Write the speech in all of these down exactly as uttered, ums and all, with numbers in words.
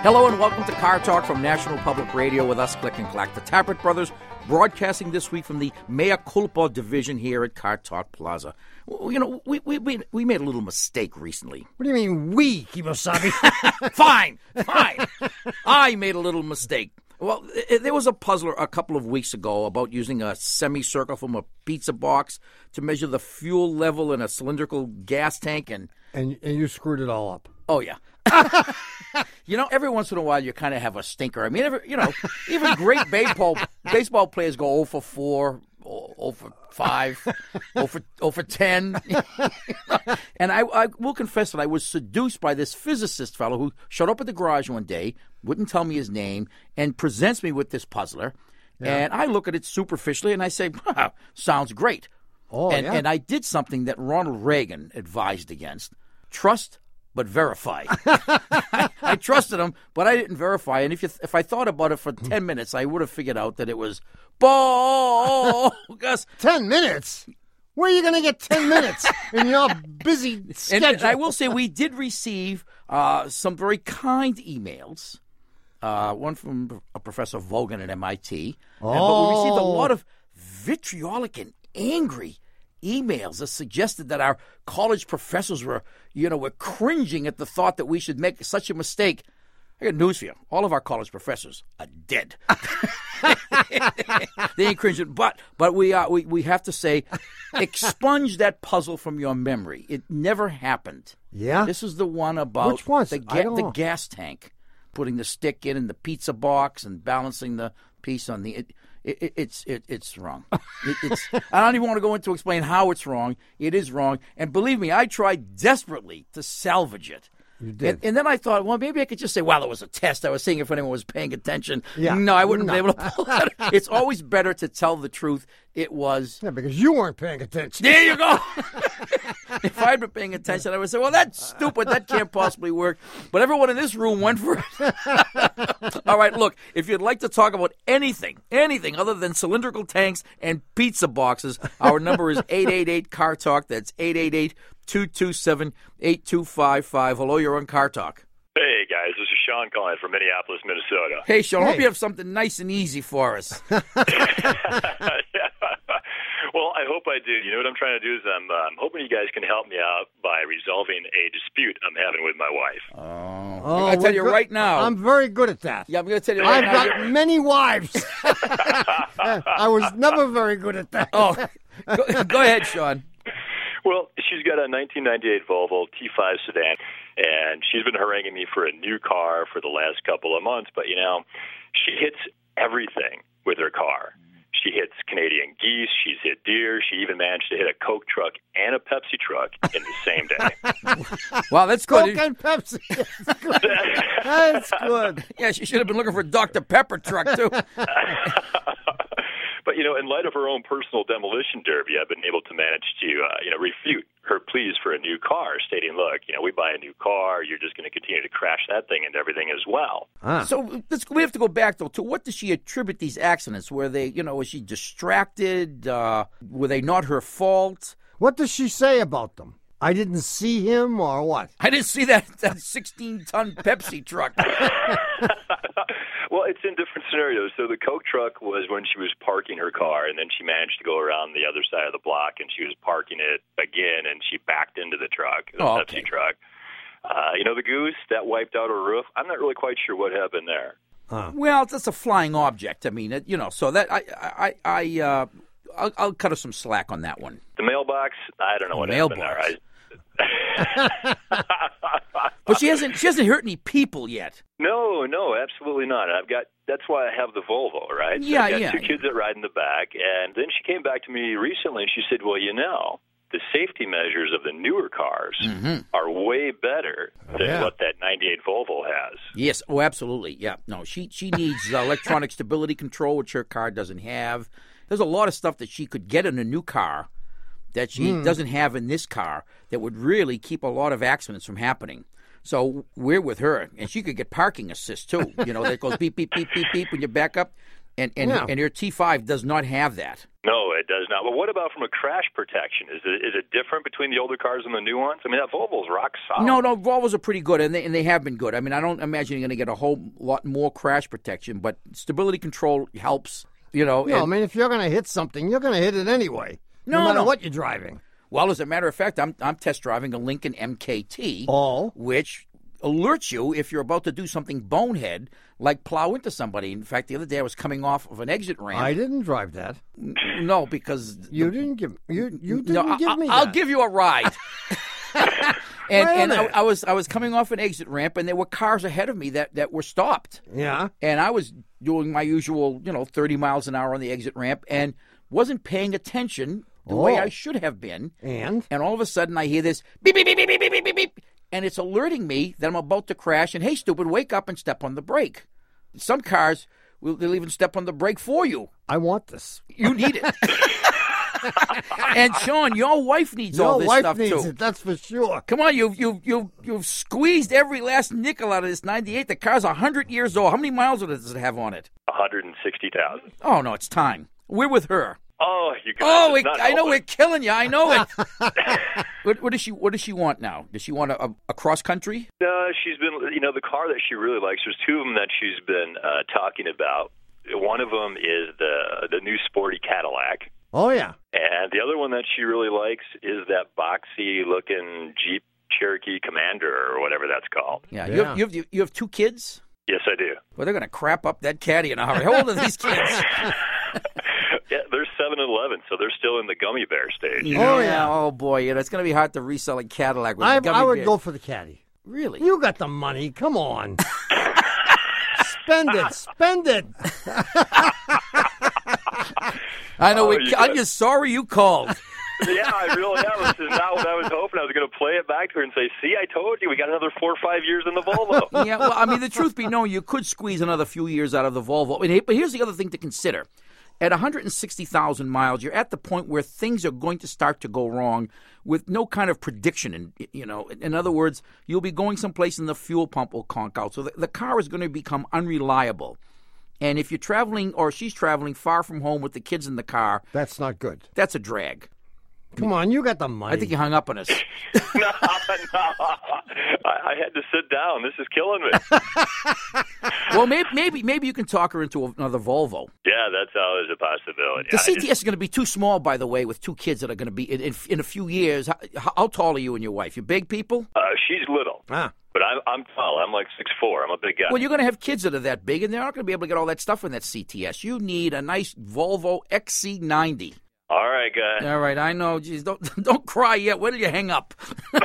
Hello and welcome to Car Talk from National Public Radio with us, Click and Clack, the Tappert Brothers, broadcasting this week from the Mea Culpa division here at Car Talk Plaza. Well, you know, we we we, we made a little mistake recently. What do you mean we, Kimosabe? Fine, fine. I made a little mistake. Well, it, there was a puzzler a couple of weeks ago about using a semicircle from a pizza box to measure the fuel level in a cylindrical gas tank, and and, and you screwed it all up. Oh, yeah. You know, every once in a while you kind of have a stinker. I mean, every, you know, even great baseball baseball players go oh for four, oh for five, oh for, oh for ten. And I, I will confess that I was seduced by this physicist fellow who showed up at the garage one day, wouldn't tell me his name, and presents me with this puzzler. Yeah. And I look at it superficially and I say, wow, sounds great. Oh, and, yeah. and I did something that Ronald Reagan advised against. Trust but verify. I, I trusted him, but I didn't verify. And if you, if I thought about it for ten minutes, I would have figured out that it was bogus. Ten minutes? Where are you going to get ten minutes in your busy schedule? And, and I will say we did receive uh, some very kind emails. Uh, one from a Professor Vogan at M I T. Oh. And, but we received a lot of vitriolic and angry emails that suggested that our college professors were, you know, were cringing at the thought that we should make such a mistake. I got news for you. All of our college professors are dead. They ain't cringing. But but we are we, we have to say, expunge that puzzle from your memory. It never happened. Yeah? This is the one about Which ones? the, I ga- don't the know. gas tank, putting the stick in in the pizza box and balancing the piece on the it, It, it, it's it, it's wrong. It, it's I don't even want to go into explain how it's wrong. It is wrong, and believe me, I tried desperately to salvage it. You did. And, and then I thought, well, maybe I could just say, well, it was a test. I was seeing if anyone was paying attention. Yeah. No, I wouldn't No. be able to pull that. It's always better to tell the truth. It was. Yeah, because you weren't paying attention. There you go. If I'd been paying attention, I would say, well, that's stupid. That can't possibly work. But everyone in this room went for it. All right, look, if you'd like to talk about anything, anything other than cylindrical tanks and pizza boxes, our number is eight eight eight, C A R Talk. That's eight eight eight, two two seven, eight two five five. Hello, you're on Car Talk. Hey, guys, this is Sean calling from Minneapolis, Minnesota. Hey, Sean, I hope Hey. you have something nice and easy for us. Well, I hope I do. You know what I'm trying to do is I'm, uh, I'm hoping you guys can help me out by resolving a dispute I'm having with my wife. Oh, Oh, I'm going to tell we're you good. right now. I'm very good at that. yeah, I'm going to tell you right I've now. got many wives. I was never very good at that. Oh, go, go ahead, Sean. Well, she's got a nineteen ninety-eight Volvo T five sedan, and she's been haranguing me for a new car for the last couple of months. But, you know, she hits everything with her car. She hits Canadian geese. She's hit deer. She even managed to hit a Coke truck and a Pepsi truck in the same day. Wow, that's Coke good. and Pepsi. That's good. That's good. Yeah, she should have been looking for Doctor Pepper truck, too. But, you know, in light of her own personal demolition derby, I've been able to manage to, uh, you know, refute her pleas for a new car, stating, look, you know, we buy a new car, you're just going to continue to crash that thing and everything as well. Ah. So let's, we have to go back, though, to what does she attribute these accidents? Were they, you know, was she distracted? Uh, were they not her fault? What does she say about them? I didn't see him or what? I didn't see that that sixteen-ton Pepsi truck. Well, it's in different scenarios. So the Coke truck was when she was parking her car, and then she managed to go around the other side of the block, and she was parking it again, and she backed into the truck, the Oh, Pepsi okay. truck. Uh, you know, the goose, that wiped out her roof. I'm not really quite sure what happened there. Well, that's a flying object. I mean, it, you know, so that I, I, I, uh, I'll, I'll cut her some slack on that one. The mailbox, I don't know what Mailbox. happened there. I, But she hasn't, she hasn't hurt any people yet. No, no, absolutely not. I've got that's why I have the Volvo, right? So Yeah, I've got yeah. two kids that ride in the back, and then she came back to me recently and she said, "Well, you know, the safety measures of the newer cars are way better than Yeah. what that ninety-eight Volvo has." Yes. Oh, absolutely. Yeah. No, she she needs uh, electronic stability control, which her car doesn't have. There's a lot of stuff that she could get in a new car that she doesn't have in this car that would really keep a lot of accidents from happening. So we're with her, and she could get parking assist too. You know, that goes beep beep beep beep beep when you back up. And and, Yeah. and your T five does not have that. No, it does not. But what about from a crash protection? Is it is it different between the older cars and the new ones? I mean, that Volvo's rock solid. No, no, Volvos are pretty good, and they, and they have been good. I mean, I don't imagine you're going to get a whole lot more crash protection, but stability control helps, you know. No, I and- mean, if you're going to hit something, you're going to hit it anyway. No, No, matter no. what you're driving. Well, as a matter of fact, I'm I'm test driving a Lincoln M K T, Oh. which alerts you if you're about to do something bonehead, like plow into somebody. In fact, the other day I was coming off of an exit ramp. I didn't drive that. No, because You didn't give you you didn't no, give I, me I'll that. give you a ride. and Wait a and I, minute. I was I was coming off an exit ramp, and there were cars ahead of me that, that were stopped. Yeah. And I was doing my usual, you know, thirty miles an hour on the exit ramp, and wasn't paying attention the way Oh. I should have been. And And all of a sudden, I hear this beep, beep, beep, beep, beep, beep, beep, beep, beep, and it's alerting me that I'm about to crash. And hey, stupid, wake up and step on the brake. Some cars, will they'll even step on the brake for you. I want this. You need it. And Sean, your wife needs all Your this wife stuff needs too. it, that's for sure. Come on, you've you've you've you've squeezed every last nickel out of this ninety-eight. The car's a hundred years old. How many miles does it have on it? one hundred sixty thousand. Oh no, it's time. We're with her. Oh, you guys. Oh, it's we, not I know helping. we're killing you. I know it. what, what does she? What does she want now? Does she want a, a, a cross country? Uh, she's been, you know, the car that she really likes. There's two of them that she's been uh, talking about. One of them is the the new sporty Cadillac, Oh yeah. and the other one that she really likes is that boxy looking Jeep Cherokee Commander or whatever that's called. Yeah. You, Yeah. have, you have you have two kids. Yes, I do. Well, they're going to crap up that caddy in a hurry. How old are these kids? Yeah, they're seven and eleven, so they're still in the gummy bear stage. Oh, yeah. Oh boy, yeah. It's going to be hard to resell a Cadillac with I gummy I would bears. go for the caddy. Really? You got the money. Come on. Spend it. Spend it. I know. Oh, we, you I'm got- just sorry you called. Yeah, I really am. This is not what I was hoping. I was going to play it back to her and say, see, I told you, we got another four or five years in the Volvo. Yeah, well, I mean, the truth be known, you could squeeze another few years out of the Volvo. I mean, but here's the other thing to consider. At one hundred sixty thousand miles, you're at the point where things are going to start to go wrong with no kind of prediction. And you know, in other words, you'll be going someplace and the fuel pump will conk out. So the, the car is going to become unreliable. And if you're traveling or she's traveling far from home with the kids in the car, That's not good. that's a drag. Come on, you got the money. I think you hung up on us. no, no. I, I had to sit down. This is killing me. Well, maybe, maybe maybe you can talk her into another Volvo. Yeah, that's always a possibility. The I C T S just- is going to be too small, by the way, with two kids that are going to be in, in, in a few years. How, how tall are you and your wife? You big people? uh, she's little, Ah. but I'm, I'm tall. I'm like six foot four. I'm a big guy. Well, you're going to have kids that are that big, and they're not going to be able to get all that stuff in that C T S. You need a nice Volvo X C ninety. All right, guys. All right, I know. Geez, don't don't cry yet. When did you hang up?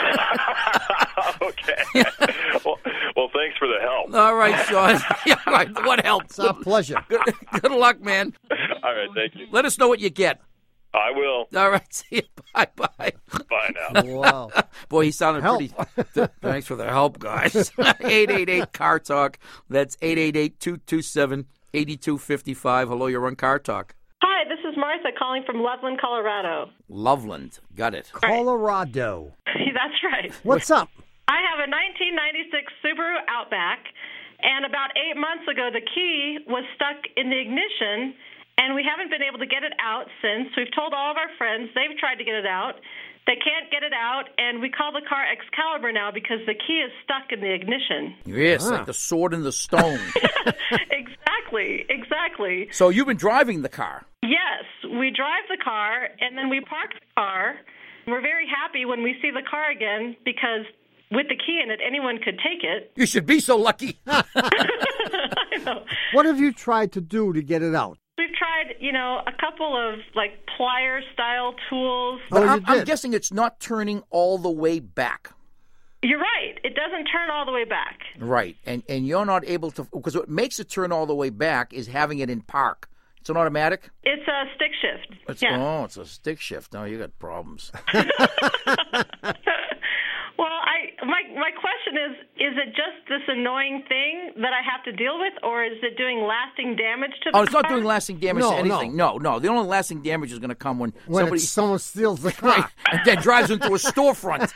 Okay. well, well, thanks for the help. All right, Sean. Yeah, right. What helps? It's our pleasure. Good, good luck, man. All right, thank you. Let us know what you get. I will. All right, see you. Bye bye. Bye now. Wow. Boy, he sounded Help. pretty. Th- thanks for the help, guys. eight eight eight Car Talk. That's eight eight eight, two two seven, eight two five five. Hello, you're on Car Talk. Hi, this is Martha calling from Loveland, Colorado. Loveland. Got it. Colorado. That's right. What's up? I have a nineteen ninety-six Subaru Outback, and about eight months ago, the key was stuck in the ignition, and we haven't been able to get it out since. We've told all of our friends. They've tried to get it out. They can't get it out, and we call the car Excalibur now because the key is stuck in the ignition. Yes, Ah. like the sword in the stone. Exactly, exactly. So you've been driving the car. Yes, we drive the car, and then we park the car. We're very happy when we see the car again because with the key in it, anyone could take it. You should be so lucky. I know. What have you tried to do to get it out? We've tried, you know, a couple of, like, plier-style tools. Oh, you I'm, I'm did? guessing it's not turning all the way back. You're right. It doesn't turn all the way back. Right. And and you're not able to, because what makes it turn all the way back is having it in park. It's an automatic? It's a stick shift. It's, yeah. Oh, it's a stick shift. No, you got problems. Well, I my my question is: is it just this annoying thing that I have to deal with, or is it doing lasting damage to the Oh, it's not car? doing lasting damage No, to anything. No. no, The only lasting damage is going to come when, When somebody it's someone steals the car. right, and then drives into a storefront,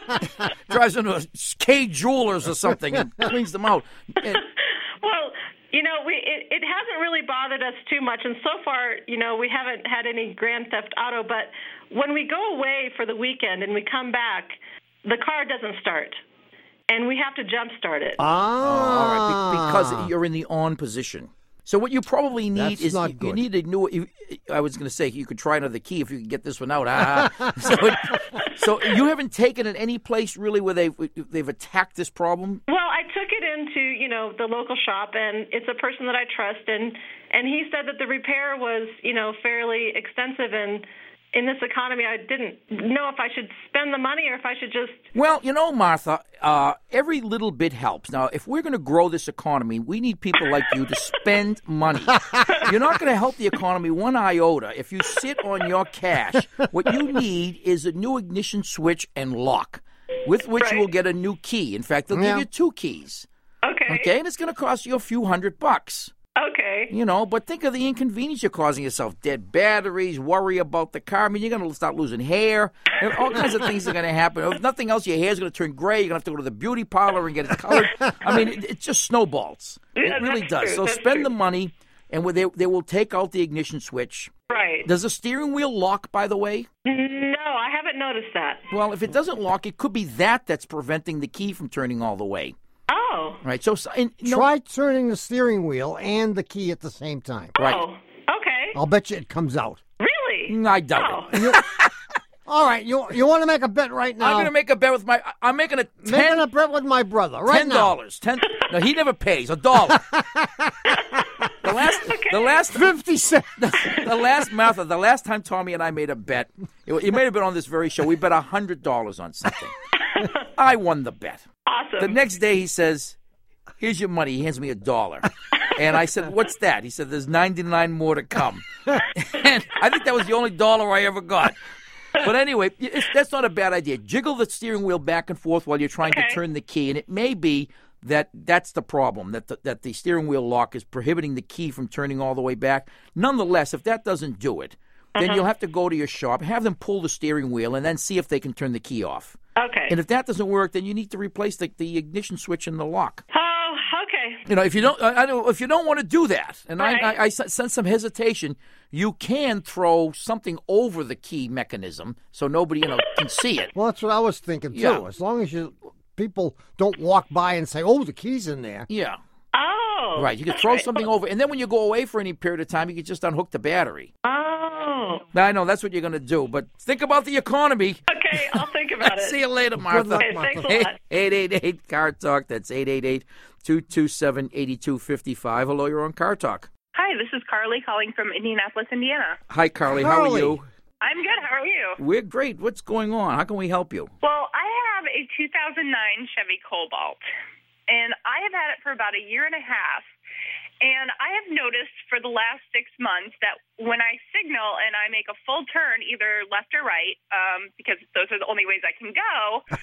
drives into a K Jewelers or something, and cleans them out. And, Well, You know, we it, it hasn't really bothered us too much, and so far, you know, we haven't had any Grand Theft Auto, but when we go away for the weekend and we come back, the car doesn't start, and we have to jump start it. Ah. Oh, all right, be- because you're in the on position. So what you probably need That's is not you, good. you need a new. You, I was going to say you could try another key if you could get this one out. Ah. so, so you haven't taken it any place really where they they've attacked this problem. Well, I took it into, you know, the local shop, and it's a person that I trust, and and he said that the repair was, you know, fairly extensive, and in this economy, I didn't know if I should spend the money or if I should just. Well, you know, Martha, uh, every little bit helps. Now, if we're going to grow this economy, we need people like you to spend money. You're not going to help the economy one iota if you sit on your cash. What you need is a new ignition switch and lock, with which you will get a new key. In fact, they'll Yeah. give you two keys. Okay. Okay, and it's going to cost you a few hundred bucks. Okay. You know, but think of the inconvenience you're causing yourself. Dead batteries, worry about the car. I mean, you're going to start losing hair. All kinds of things are going to happen. If nothing else, your hair's going to turn gray. You're going to have to go to the beauty parlor and get it colored. I mean, it, it just snowballs. Yeah, It really that's does. true. So That's spend true. the money, and they, they will take out the ignition switch. Right. Does the steering wheel lock, by the way? No, I haven't noticed that. Well, if it doesn't lock, it could be that that's preventing the key from turning all the way. Oh. Right? So, so and, you know, Try turning the steering wheel and the key at the same time. Right. Oh. Okay. I'll bet you it comes out. Really? I doubt Oh. it. All right, you you want to make a bet right now? I'm going to make a bet with my. I'm making a ten. Making a bet with my brother right Ten now. dollars. Ten. No, he never pays. A dollar. the last. The last. Fifty cents. The last Martha. The last time Tommy and I made a bet. It, it may have been on this very show. We bet a hundred dollars on something. I won the bet. Awesome. The next day he says, "Here's your money." He hands me a dollar. And I said, "What's that?" He said, "There's ninety-nine more to come." And I think that was the only dollar I ever got. But anyway, it's, that's not a bad idea. Jiggle the steering wheel back and forth while you're trying Okay. to turn the key, and it may be that that's the problem, that the, that the steering wheel lock is prohibiting the key from turning all the way back. Nonetheless, if that doesn't do it, then Uh-huh. you'll have to go to your shop, have them pull the steering wheel, and then see if they can turn the key off. Okay. And if that doesn't work, then you need to replace the, the ignition switch and the lock. Oh, okay. You know, if you don't, I, I don't, if you don't want to do that, and Right. I, I, I sense some hesitation, you can throw something over the key mechanism so nobody, you know, can see it. Well, that's what I was thinking too. Yeah. As long as you people don't walk by and say, "Oh, the key's in there." Yeah, Oh. right. You can throw something over, and then when you go away for any period of time, you can just unhook the battery. Oh. Now, I know that's what you're going to do, but think about the economy. Okay, I'll think about it. See you later, Good Martha. luck, Okay, thanks a Martha. lot. eight eight eight Car Talk. That's eight eight eight, two two seven, eight two five five. Hello, you're on Car Talk. Hi, this is Carly calling from Indianapolis, Indiana. Hi, Carly. How are Carly. you? I'm good. How are you? We're great. What's going on? How can we help you? Well, I have a two thousand nine Chevy Cobalt, and I have had it for about a year and a half. And I have noticed for the last six months that when I signal and I make a full turn, either left or right, um, because those are the only ways I can go,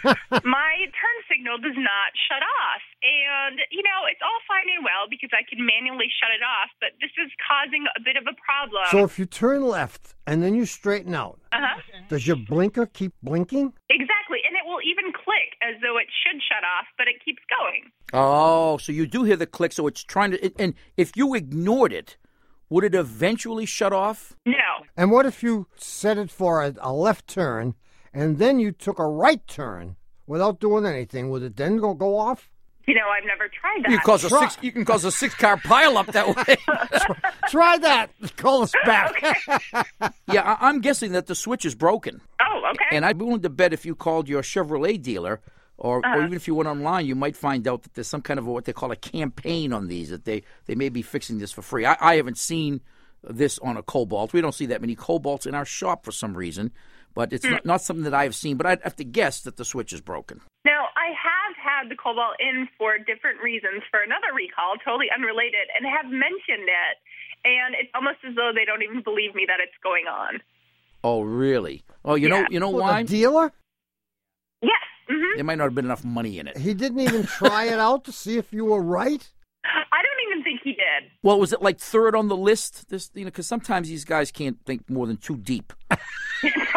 my turn signal does not shut off. And, you know, it's all fine and well because I can manually shut it off, but this is causing a bit of a problem. So if you turn left and then you straighten out, uh-huh. does your blinker keep blinking? Exactly, and it will even click as though it should shut off, but it keeps going. Oh, so you do hear the click, so it's trying to. And if you ignored it, would it eventually shut off? No. And what if you set it for a, a left turn and then you took a right turn without doing anything? Would it then go, go off? You know, I've never tried that. You can cause a Try- six. You can cause a six-car pileup that way. Try that. Call us back. Yeah, I, I'm guessing that the switch is broken, Oh, okay. and I'm willing to bet if you called your Chevrolet dealer. Or, or even if you went online, you might find out that there's some kind of a, what they call a campaign on these, that they, they may be fixing this for free. I, I haven't seen this on a Cobalt. We don't see that many Cobalts in our shop for some reason, but it's not, not something that I have seen. But I'd have to guess that the switch is broken. Now, I have had the Cobalt in for different reasons for another recall, totally unrelated, and have mentioned it, and it's almost as though they don't even believe me that it's going on. Oh, really? Oh, you know, Yeah. you know Well, why? the dealer? Yes. Mm-hmm. There might not have been enough money in it. He didn't even try it out to see if you were right? I don't even think he did. Well, was it like third on the list? This, you know, because sometimes these guys can't think more than two deep.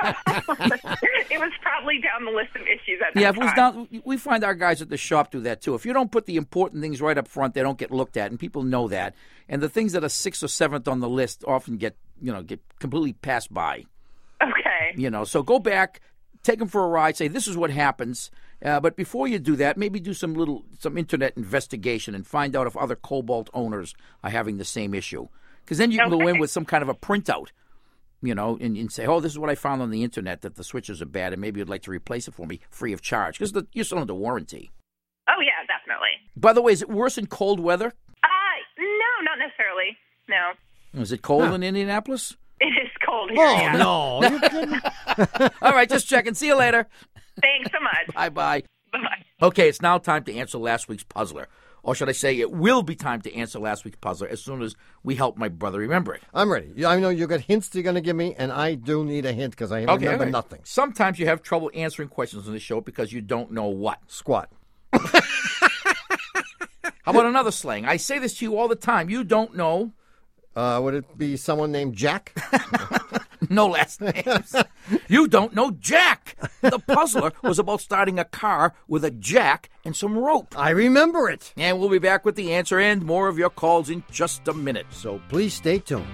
It was probably down the list of issues at that Yeah, if it was time. down, we find our guys at the shop do that too. If you don't put the important things right up front, they don't get looked at, and people know that. And the things that are sixth or seventh on the list often get, you know, get completely passed by. Okay. You know, so go back, take them for a ride, say this is what happens. Uh, but before you do that, maybe do some little some internet investigation and find out if other Cobalt owners are having the same issue. Because then you can go Okay. in with some kind of a printout, you know, and, and say, oh, this is what I found on the internet, that the switches are bad, and maybe you'd like to replace it for me free of charge. Because you're still under warranty. Oh, yeah, definitely. By the way, is it worse in cold weather? Uh, no, not necessarily. No. Is it cold Huh. in Indianapolis? It is cold here. Oh, yeah. no. Are you kidding? All right, just checking. See you later. Thanks so much. Bye-bye. Bye-bye. Okay, it's now time to answer last week's puzzler. Or should I say it will be time to answer last week's puzzler as soon as we help my brother remember it. I'm ready. Yeah, I know you got hints you're going to give me, and I do need a hint because I Okay, remember okay. nothing. Sometimes you have trouble answering questions on the show because you don't know what. Squat. How about another slang? I say this to you all the time. You don't know. Uh, would it be someone named Jack? No last names. You don't know Jack. The puzzler was about starting a car with a jack and some rope. I remember it. And we'll be back with the answer and more of your calls in just a minute. So please stay tuned.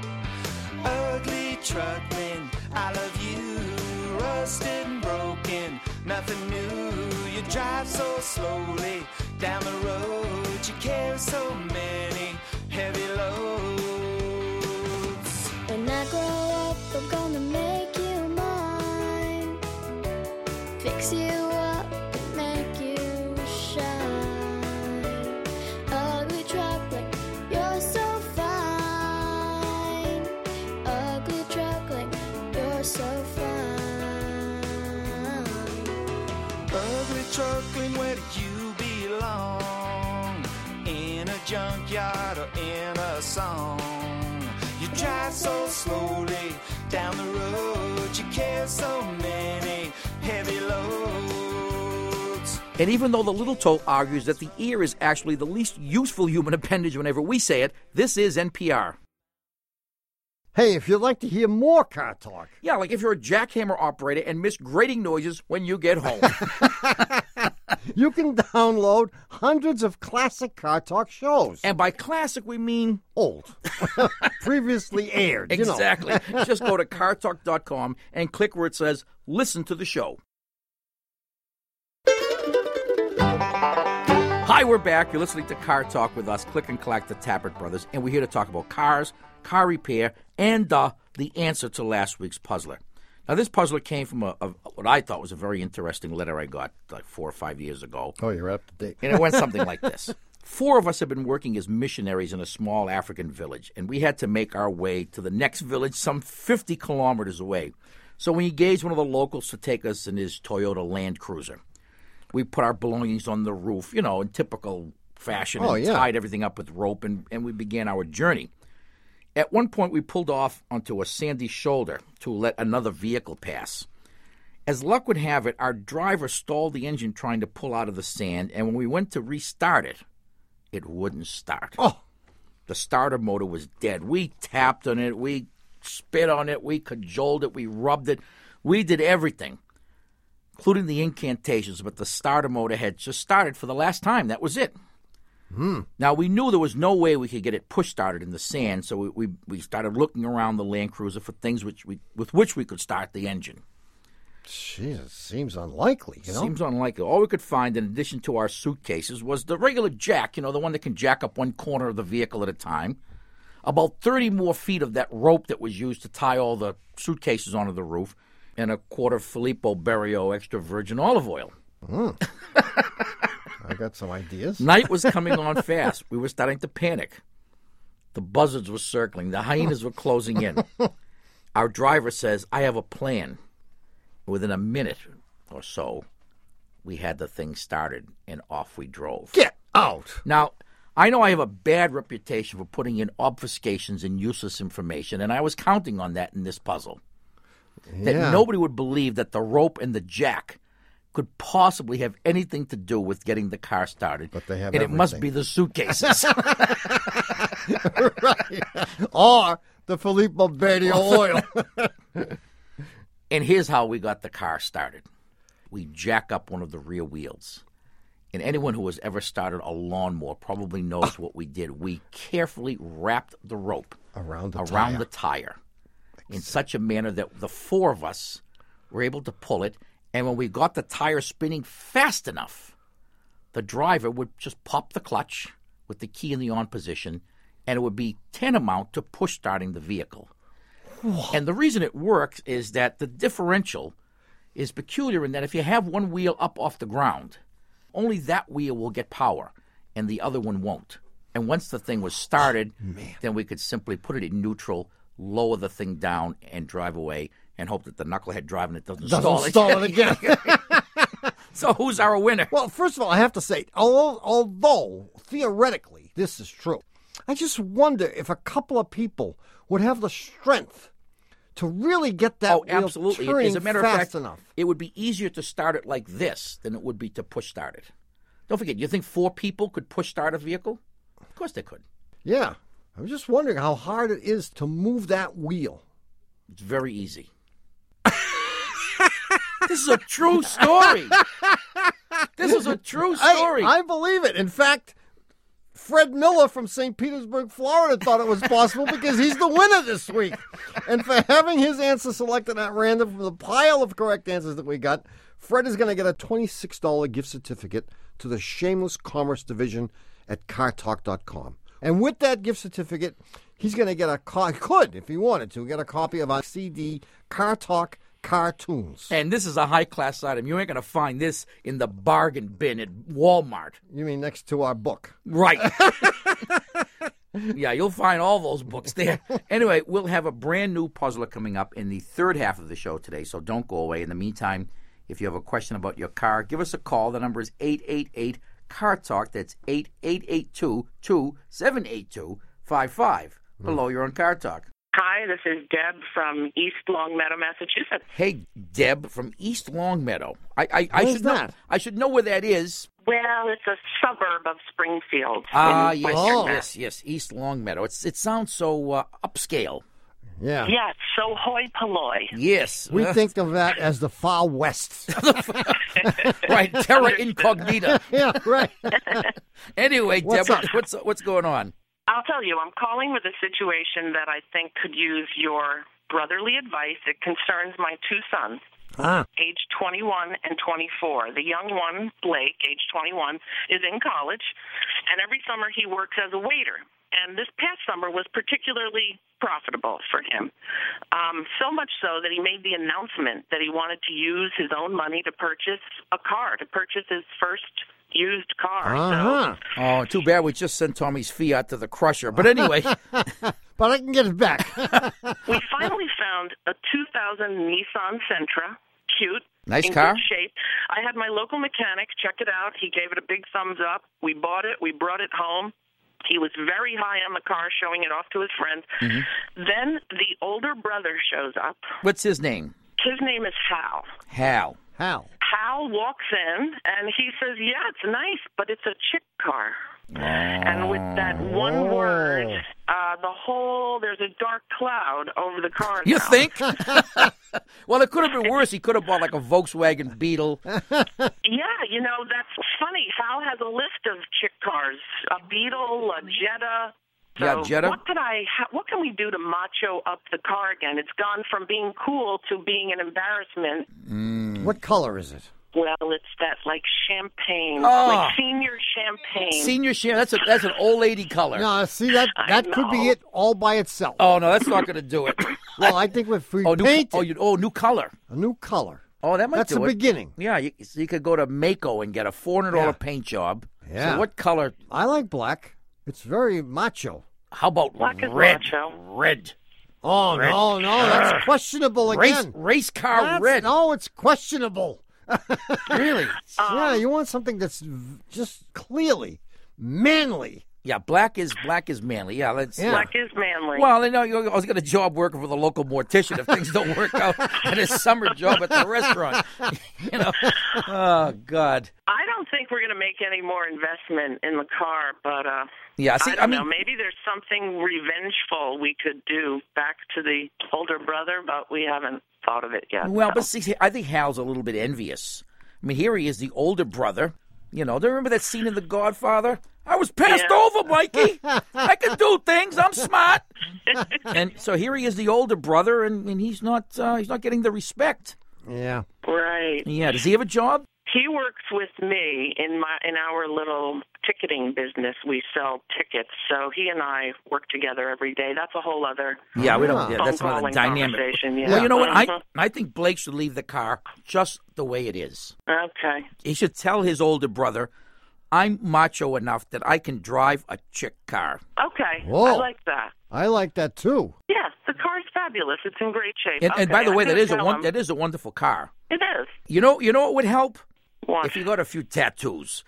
Ugly truckman, I love you. Rusted and broken, nothing new. You drive so slowly down the road. You carry so many heavy loads. When I grow up, I'm gonna make you mine. Fix you up and make you shine. Ugly truckling, you're so fine. Ugly truckling, you're so fine. Ugly truckling, where do you belong? In a junkyard or in a song? You drive so slowly down the road. You carry so many heavy loads. And even though the little toe argues that the ear is actually the least useful human appendage whenever we say it, this is N P R. Hey, if you'd like to hear more car talk, Yeah, like if you're a jackhammer operator and miss grating noises when you get home. you can download hundreds of classic car talk shows. And by classic, we mean Old. Previously aired. You know. exactly. Just go to car talk dot com and click where it says listen to the show. Hi, we're back. You're listening to Car Talk with us, Click and Clack, the Tappert brothers, and we're here to talk about cars, car repair, and uh, the answer to last week's puzzler. Now, this puzzler came from a, a, what I thought was a very interesting letter I got like four or five years ago. Oh, you're up to date. And it went something like this. Four of us have been working as missionaries in a small African village, and we had to make our way to the next village some fifty kilometers away. So we engaged one of the locals to take us in his Toyota Land Cruiser. We put our belongings on the roof, you know, in typical fashion, Oh, and yeah. tied everything up with rope, and, and we began our journey. At one point, we pulled off onto a sandy shoulder to let another vehicle pass. As luck would have it, our driver stalled the engine trying to pull out of the sand, and when we went to restart it, it wouldn't start. Oh. The starter motor was dead. We tapped on it, we spit on it, we cajoled it, we rubbed it. We did everything, including the incantations, but the starter motor had just started for the last time. That was it. Hmm. Now, we knew there was no way we could get it push-started in the sand, so we, we, we started looking around the Land Cruiser for things which we, with which we could start the engine. Jeez, seems unlikely, you know? Seems unlikely. All we could find, in addition to our suitcases, was the regular jack, you know, the one that can jack up one corner of the vehicle at a time. About thirty more feet of that rope that was used to tie all the suitcases onto the roof, and a quart of Filippo Berio extra virgin olive oil. Mm. I got some ideas. Night was coming on fast. We were starting to panic. The buzzards were circling. The hyenas were closing in. Our driver says, I have a plan. Within a minute or so, we had the thing started, and off we drove. Get out! Now, I know I have a bad reputation for putting in obfuscations and useless information, and I was counting on that in this puzzle. That Yeah. nobody would believe that the rope and the jack could possibly have anything to do with getting the car started. But they have and it must everything. be the suitcases. Right. Or the Filippo Berio oil. And here's how we got the car started. We jack up one of the rear wheels. And anyone who has ever started a lawnmower probably knows what we did. We carefully wrapped the rope Around the around tire. the tire in such a manner that the four of us were able to pull it. And when we got the tire spinning fast enough, the driver would just pop the clutch with the key in the on position, and it would be tantamount to push starting the vehicle. And the reason it works is that the differential is peculiar in that if you have one wheel up off the ground, only that wheel will get power, and the other one won't. And once the thing was started, then we could simply put it in neutral, lower the thing down, and drive away, and hope that the knucklehead driving it doesn't, Doesn't stall it. stall it again. So who's our winner? Well, first of all, I have to say, although, although theoretically this is true, I just wonder if a couple of people would have the strength to really get that Oh, wheel absolutely. turning As a matter fast of fact, enough. it would be easier to start it like this than it would be to push start it. Don't forget, you think four people could push start a vehicle? Of course they could. Yeah. I'm just wondering how hard it is to move that wheel. It's very easy. This is a true story. This is a true story. I, I believe it. In fact, Fred Miller from Saint Petersburg, Florida, thought it was possible because he's the winner this week. And for having his answer selected at random from the pile of correct answers that we got, Fred is going to get a twenty-six dollars gift certificate to the Shameless Commerce Division at car talk dot com. And with that gift certificate, he's going to get a co- could, if he wanted to, get a copy of our C D, Car Talk Cartoons. And this is a high-class item. You ain't going to find this in the bargain bin at Walmart. You mean next to our book? Right. Yeah, you'll find all those books there. Anyway, we'll have a brand new puzzler coming up in the third half of the show today, so don't go away. In the meantime, if you have a question about your car, give us a call. The number is eight eight eight, C A R Talk. That's eight eight eight two, two seven eight two, five five. Hello, you're on Car Talk. Hi, this is Deb from East Longmeadow, Massachusetts. Hey, Deb from East Longmeadow. I, I, I Where's should know. that? I should know where that is. Well, it's a suburb of Springfield. Ah, in yes, Western Oh. Mass. yes, yes. East Longmeadow. It's it sounds so uh, upscale. Yeah. Yes, so hoi polloi. Yes, We Uh, think of that as the far west. right. Terra incognita. Yeah, right. Anyway, What's Deb, up? what's what's going on? I'll tell you, I'm calling with a situation that I think could use your brotherly advice. It concerns my two sons, Ah, age twenty-one and twenty-four. The young one, Blake, age twenty-one, is in college, and every summer he works as a waiter. And this past summer was particularly profitable for him, um, so much so that he made the announcement that he wanted to use his own money to purchase a car, to purchase his first used car. uh-huh. Oh, too bad we just sent Tommy's Fiat to the crusher. But anyway, But I can get it back. So we finally found a two thousand Nissan Sentra. Cute. Nice in car. good shape. I had my local mechanic check it out. He gave it a big thumbs up. We bought it. We brought it home. He was very high on the car, showing it off to his friends. Mm-hmm. Then the older brother shows up. what's his name? His name is Hal. Hal. How? Hal walks in, and he says, yeah, it's nice, but it's a chick car. And with that one word, uh, the whole, there's a dark cloud over the car You now. think? Well, it could have been worse. He could have bought like a Volkswagen Beetle. Yeah, you know, that's funny. Hal has a list of chick cars, a Beetle, a Jetta. So Yeah, Jetta. What could I? Ha- what can we do to macho up the car again? It's gone from being cool to being an embarrassment. What color is it? Well, it's that like champagne, Oh. like senior champagne. Senior share. That's a that's an old lady color. No, see, that I that could be know. it all by itself. Oh no, that's not going to do it. Well, I think if we Oh, new, paint oh, it, you, oh, new color. a new color, Oh, that might that's do the it. beginning. Yeah, you, so you could go to Mako and get a four hundred dollar Yeah. paint job. Yeah. So what color? I like black. It's very macho. How about Black is red? macho. Red. Oh, Red. no, no, that's questionable Race again. race car That's- red. No, it's questionable. Really? yeah, you want something that's v- just clearly manly. Yeah, black is black is manly. Yeah, let's. Yeah. Black is manly. Well, I know you I was going to job working for the local mortician if things don't work out, and a summer job at the restaurant. You know. Oh God. I don't don't think we're going to make any more investment in the car, but uh, Yeah, see, I don't I mean, know. Maybe there's something revengeful we could do back to the older brother, but we haven't thought of it yet. well, so. but see, I think Hal's a little bit envious. I mean, here he is, the older brother. You know, do you remember that scene in The Godfather? I was passed Yeah. over, Mikey. I can do things. I'm smart. And so here he is, the older brother, and, and he's not uh, he's not getting the respect. Yeah. Right. Yeah, does he have a job? He works with me in my in our little ticketing business. We sell tickets, so he and I work together every day. That's a whole other Yeah, we Ah. don't. Yeah, phone that's another calling dynamic. conversation. Yeah. Well, you know what? I Mhm. I think Blake should leave the car just the way it is. Okay. He should tell his older brother, "I'm macho enough that I can drive a chick car." Okay. Whoa. I like that. I like that too. Yeah, the car's fabulous. It's in great shape. And, and Okay, by the way, I'm that gonna is a tell one, him. that is a wonderful car. It is. You know, you know what would help What? if you got a few tattoos.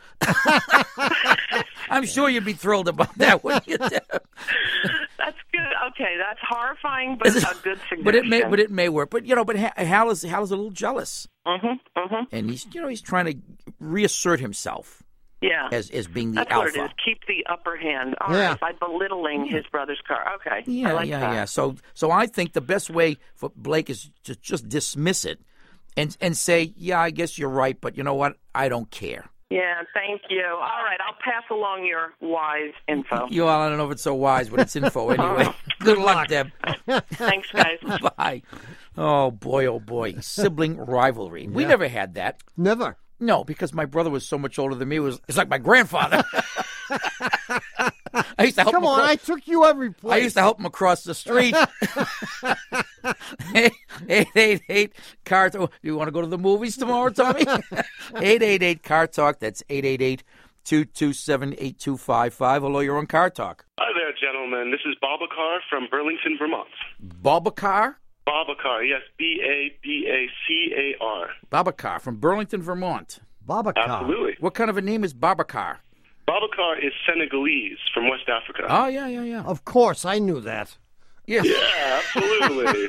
I'm sure you'd be thrilled about that, wouldn't you? That's good. Okay, that's horrifying, but a good suggestion. But it may, but it may work. But you know, but Ha- Hal is Hal is a little jealous, Mhm. Mhm. and he's you know he's trying to reassert himself Yeah. as as being the That's alpha. what it is. Keep the upper hand. All Yeah. right, by belittling his brother's car. Okay. Yeah, I like yeah, that. yeah. So, so I think the best way for Blake is to just dismiss it, and and say, yeah, I guess you're right, but you know what? I don't care. Yeah, thank you. All right, I'll pass along your wise info. You all, I don't know if it's so wise, but it's info anyway. Good luck, Deb. Thanks, guys. Bye. Oh boy, oh boy, sibling rivalry. We never had that. Never. No, because my brother was so much older than me. It was it's like my grandfather. I used to help Come him on, across, I took you every place. I used to help him across the street. Eight eight eight eight car. Do you want to go to the movies tomorrow, Tommy? Eight eight eight car talk. That's eight eight eight two two seven eight two five five. Hello, you're on Car Talk. Hi there, gentlemen. This is Babacar from Burlington, Vermont. Babacar. Babacar, yes, B A B A C A R. Babacar from Burlington, Vermont. Babacar. Absolutely. What kind of a name is Babacar? Babacar is Senegalese from West Africa. Oh yeah, yeah, yeah. Of course, I knew that. Yes. Yeah, absolutely.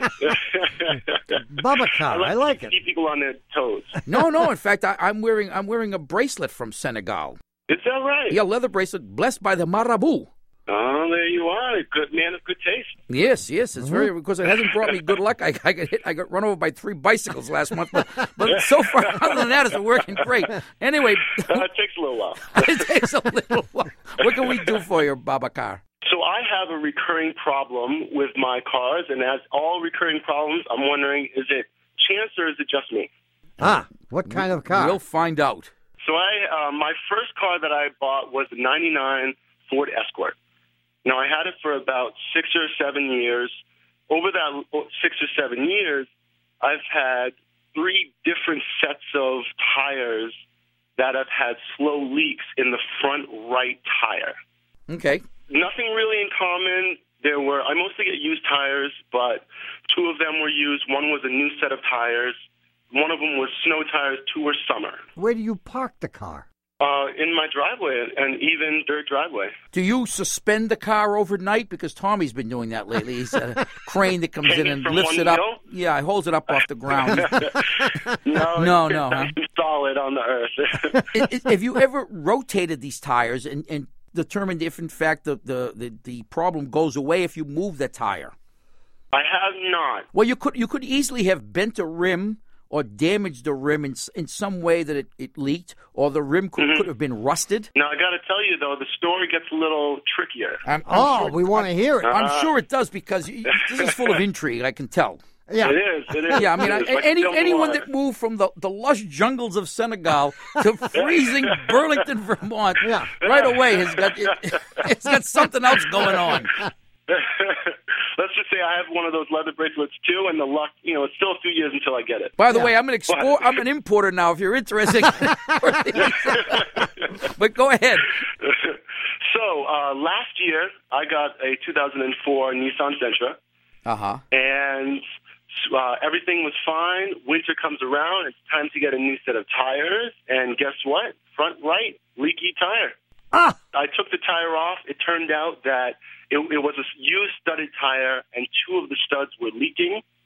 Babacar, I like to it. keep people on their toes. No, no. In fact, I, I'm wearing I'm wearing a bracelet from Senegal. Is that right? Yeah, leather bracelet, blessed by the marabout. Oh, there you are. A good man of good taste. Yes, yes, it's very because it hasn't brought me good luck. I, I got hit. I got run over by three bicycles last month, but, but so far, other than that, it's working great. Anyway, Uh, it takes a little while. it takes a little while. What can we do for you, Babacar? So I have a recurring problem with my cars, and as all recurring problems, I'm wondering, is it chance or is it just me? Ah, what kind of car? We'll find out. So I, uh, my first car that I bought was a ninety-nine Ford Escort. Now, I had it for about six or seven years. Over that six or seven years, I've had three different sets of tires that have had slow leaks in the front right tire. Okay. Nothing really in common. There were, I mostly get used tires, but two of them were used. One was a new set of tires. One of them was snow tires. Two were summer. Where do you park the car? Uh, in my driveway, and even dirt driveway. Do you suspend the car overnight? Because Tommy's been doing that lately. He's got a crane that comes in Hanging and from lifts one it up. wheel? Yeah, it holds it up off the ground. No, No, it's no, huh? nice and solid on the earth. I- I- Have you ever rotated these tires and, and determined if, in fact, the, the, the, the problem goes away if you move the tire? I have not. Well, you could you could easily have bent a rim or damaged the rim in, s- in some way that it, it leaked, or the rim could, Mm-hmm. could have been rusted. Now, I got to tell you, though, the story gets a little trickier. I'm, I'm Oh, sure, we want to hear it. I'm Uh, sure it does because you, this is full of intrigue, I can tell. yeah. It is, it is. Yeah, I mean, it I, is, like any filmed anyone water. that moved from the, the lush jungles of Senegal to freezing Burlington, Vermont, Yeah. right away has got it's got something else going on. Let's just say I have one of those leather bracelets, too, and the luck, you know, it's still a few years until I get it. By the Yeah. way, I'm an export. I'm an importer now. If you're interested, but go ahead. So, uh, last year, I got a two thousand four Nissan Sentra, Uh huh. and uh, everything was fine. Winter comes around. It's time to get a new set of tires, and guess what? Front right, leaky tire. Ah, I took the tire off. It turned out that it, it was a used studded tire, and two of the studs were leaking.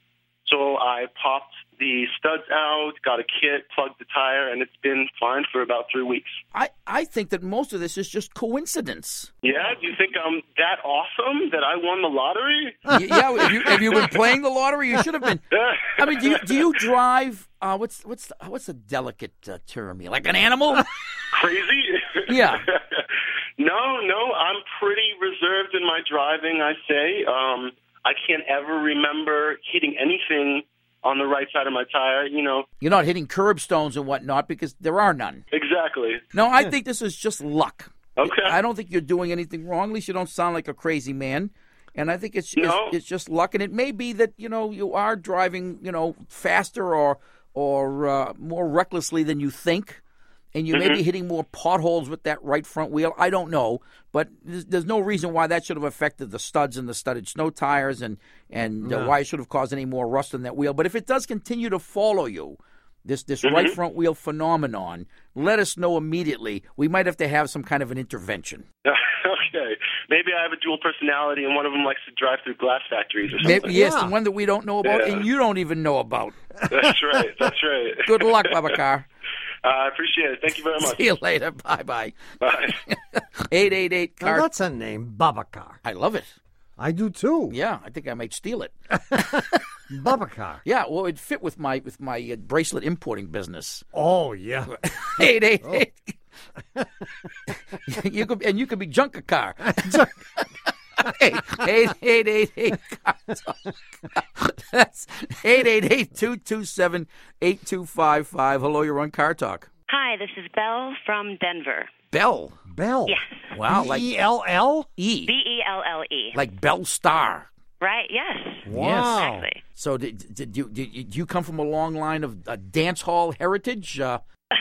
So I popped the studs out, got a kit, plugged the tire, and it's been fine for about three weeks. I, I think that most of this is just coincidence. Yeah? Do you think I'm that awesome that I won the lottery? Y- yeah, have you, have you been playing the lottery? You should have been. I mean, do you, do you drive, uh, what's what's the, what's the delicate uh, term here? Like an animal? Crazy? Yeah. No, no, I'm pretty reserved in my driving, I say. Um, I can't ever remember hitting anything on the right side of my tire, you know. You're not hitting curbstones and whatnot because there are none. Exactly. No, I think this is just luck. Okay. I don't think you're doing anything wrong. At least you don't sound like a crazy man. And I think it's, No. it's it's just luck. And it may be that, you know, you are driving, you know, faster or or uh, more recklessly than you think. And you may be hitting more potholes with that right front wheel. I don't know. But there's, there's no reason why that should have affected the studs and the studded snow tires and, and uh, No. why it should have caused any more rust on that wheel. But if it does continue to follow you, this this right front wheel phenomenon, let us know immediately. We might have to have some kind of an intervention. Okay. Maybe I have a dual personality and one of them likes to drive through glass factories or something. Maybe, yes, Yeah. the one that we don't know about Yeah. and you don't even know about. That's right. That's right. Good luck, Babacar. Uh, I appreciate it. Thank you very much. See you later. Bye-bye. Bye. eight eight eight Now, car. that's a name, Babacar. I love it. I do too. Yeah, I think I might steal it. Babacar. Yeah, well, it'd fit with my with my uh, bracelet importing business. Oh, yeah. eight eight eight. You could and you could be junk a car. Eight eight eight eight eight. That's eight eight eight two two seven eight two five five. Hello, you're on Car Talk. Hi, this is Belle from Denver. Bell. Bell. Yes. Wow, like B E L L? E, B E L L E. like Bell Star. Right, yes. Wow. Exactly. So did, did you did you, do you come from a long line of uh, dance hall heritage? Uh,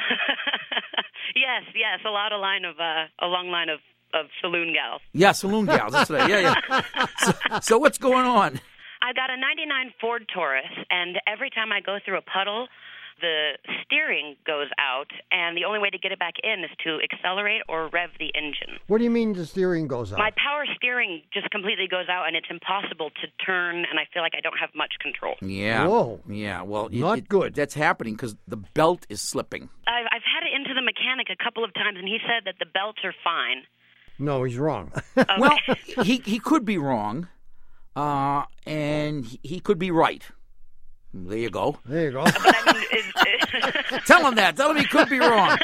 Yes, yes, a lot of line of, uh, a long line of, of saloon gals. yeah, saloon gals. That's right. Yeah, yeah. So, so what's going on? I got a ninety-nine Ford Taurus, and every time I go through a puddle, the steering goes out, and the only way to get it back in is to accelerate or rev the engine. What do you mean the steering goes out? My power steering just completely goes out, and it's impossible to turn, and I feel like I don't have much control. Yeah. Whoa. Yeah. Well, it- Not it- good. That's happening because the belt is slipping. I've, I've had it into the mechanic a couple of times, and he said that the belts are fine. No, he's wrong. Okay. Well, he he could be wrong, uh, and he, he could be right. There you go. There you go. But I mean, is, Tell him that. Tell him he could be wrong.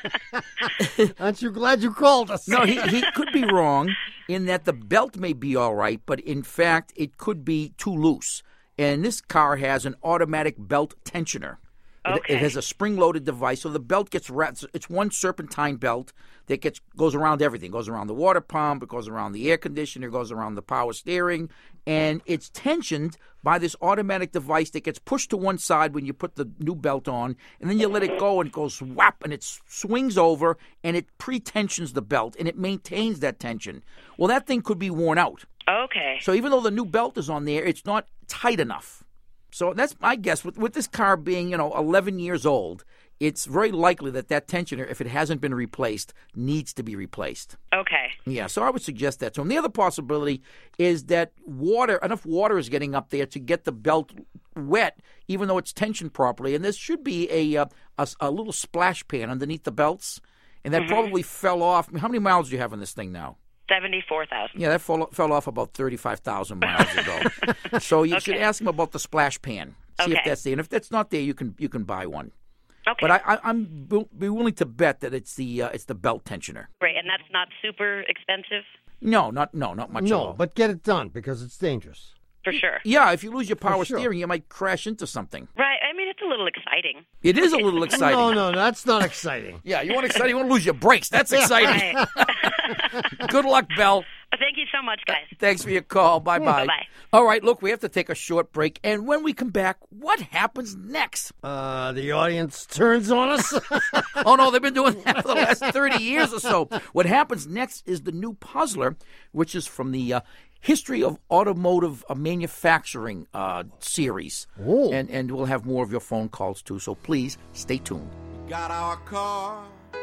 Aren't you glad you called us? No, he, he could be wrong in that the belt may be all right, but in fact, it could be too loose. And this car has an automatic belt tensioner. It, Okay. it has a spring-loaded device, so the belt gets wrapped. It's one serpentine belt that gets goes around everything. It goes around the water pump, it goes around the air conditioner, it goes around the power steering, and it's tensioned by this automatic device that gets pushed to one side when you put the new belt on, and then you let it go and it goes whap, and it s- swings over, and it pre-tensions the belt, and it maintains that tension. Well, that thing could be worn out. okay. So even though the new belt is on there, it's not tight enough. So that's my guess. With, with this car being, you know, eleven years old, it's very likely that that tensioner, if it hasn't been replaced, needs to be replaced. Okay. Yeah, so I would suggest that to him. The other possibility is that water, enough water is getting up there to get the belt wet, even though it's tensioned properly. And there should be a uh, a, a little splash pan underneath the belts, and that probably fell off. I mean, how many miles do you have on this thing now? seventy-four thousand. Yeah, that fell, fell off about thirty-five thousand miles ago. So you should Okay. ask him about the splash pan. See if Okay. that's there. And if that's not there, you can you can buy one. Okay. But I, I, I'm be be willing to bet that it's the uh, it's the belt tensioner. Great, and that's not super expensive? No, not no, not much at No, all. but get it done because it's dangerous. For sure. Yeah, if you lose your power sure. steering, you might crash into something. Right, I mean, it's a little exciting. It is a little exciting. No, no, that's not exciting. Yeah, you want exciting? You want to lose your brakes? That's exciting. Right. Good luck, Belle. Thank you so much, guys. Thanks for your call. Bye bye. Bye-bye. All right, look, we have to take a short break, and when we come back, what happens next? Uh, the audience turns on us. Oh, no, they've been doing that for the last thirty years or so. What happens next is the new Puzzler, which is from the uh, History of Automotive uh, Manufacturing uh, series. Ooh. And, and we'll have more of your phone calls, too, so please stay tuned. Got our car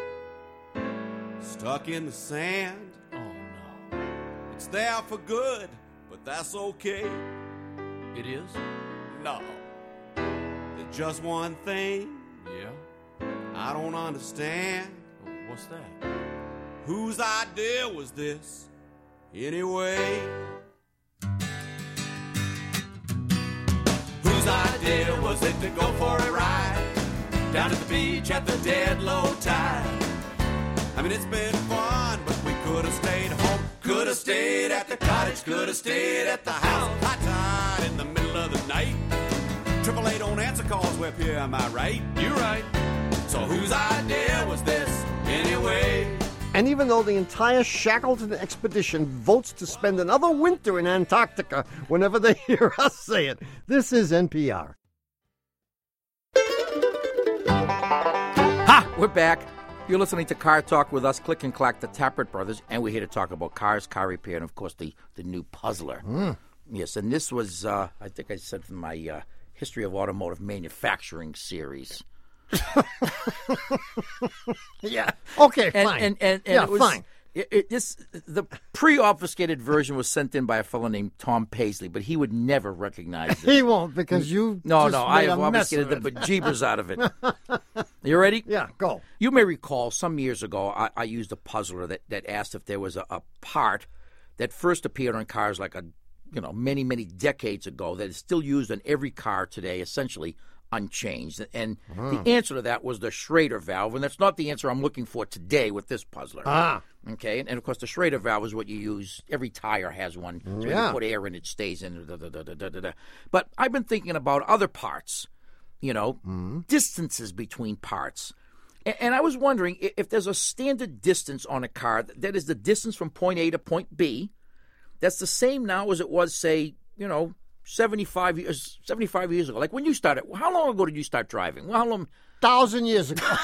stuck in the sand. Oh no. It's there for good, but that's okay. It is? No, Just one thing, yeah, I don't understand. What's that? Whose idea was this, anyway? Whose idea was it to go for a ride down at the beach at the dead low tide? I mean, it's been fun, but we could have stayed home. Could have stayed at the cottage, could have stayed at the house. High tide in the middle of the night. Triple A don't answer calls, we're here, am I right? You're right. So whose idea was this, anyway? And even though the entire Shackleton expedition votes to spend another winter in Antarctica whenever they hear us say it, this is N P R. Ha! We're back. You're listening to Car Talk with us, Click and Clack, the Tappert Brothers, and we're here to talk about cars, car repair, and, of course, the, the new Puzzler. Mm. Yes, and this was, uh, I think I said from my uh, History of Automotive Manufacturing series. Yeah. Okay, and, fine. And, and, and yeah, it was, fine. It, it, this, the pre-obfuscated version was sent in by a fellow named Tom Paisley, but he would never recognize it. He won't, because you No, just no, made I a have mess obfuscated of the it. bejeebers out of it. You ready? Yeah, go. You may recall some years ago I, I used a puzzler that, that asked if there was a, a part that first appeared on cars like a, you know, many, many decades ago that is still used on every car today, essentially unchanged. And Mm. the answer to that was the Schrader valve, and that's not the answer I'm looking for today with this puzzler. Ah. Okay, and, and of course the Schrader valve is what you use. Every tire has one. So when Yeah. you put air in, it stays in. Da, da, da, da, da, da, da. But I've been thinking about other parts, you know, distances between parts. And, and I was wondering if, if there's a standard distance on a car, that is the distance from point A to point B, that's the same now as it was, say, you know, seventy-five years, seventy-five years ago. Like when you started, how long ago did you start driving? Well, how long? Thousand years ago.